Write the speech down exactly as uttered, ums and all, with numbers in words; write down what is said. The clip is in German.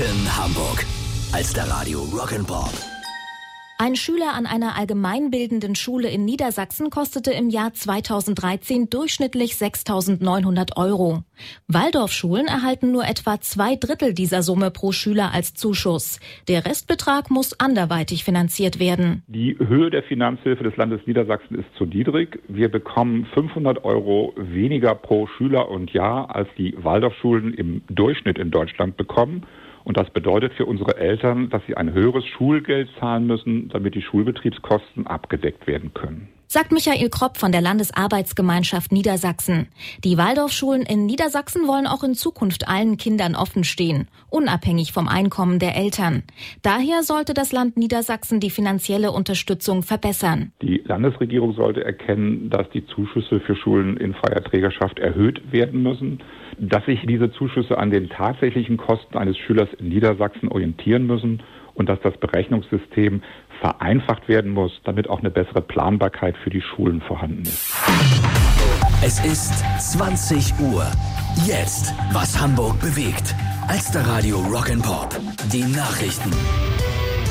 Rock'n Hamburg. Alster-Radio Rock'n Pop. Ein Schüler an einer allgemeinbildenden Schule in Niedersachsen kostete im Jahr zweitausenddreizehn durchschnittlich sechstausendneunhundert Euro. Waldorfschulen erhalten nur etwa zwei Drittel dieser Summe pro Schüler als Zuschuss. Der Restbetrag muss anderweitig finanziert werden. Die Höhe der Finanzhilfe des Landes Niedersachsen ist zu niedrig. Wir bekommen fünfhundert Euro weniger pro Schüler und Jahr, als die Waldorfschulen im Durchschnitt in Deutschland bekommen. Und das bedeutet für unsere Eltern, dass sie ein höheres Schulgeld zahlen müssen, damit die Schulbetriebskosten abgedeckt werden können. Sagt Michael Kropp von der Landesarbeitsgemeinschaft Niedersachsen. Die Waldorfschulen in Niedersachsen wollen auch in Zukunft allen Kindern offen stehen, unabhängig vom Einkommen der Eltern. Daher sollte das Land Niedersachsen die finanzielle Unterstützung verbessern. Die Landesregierung sollte erkennen, dass die Zuschüsse für Schulen in freier Trägerschaft erhöht werden müssen, dass sich diese Zuschüsse an den tatsächlichen Kosten eines Schülers in Niedersachsen orientieren müssen und dass das Berechnungssystem vereinfacht werden muss, damit auch eine bessere Planbarkeit für die Schulen vorhanden ist. Es ist zwanzig Uhr. Jetzt, was Hamburg bewegt. Alster-Radio Rock'n Pop. Die Nachrichten.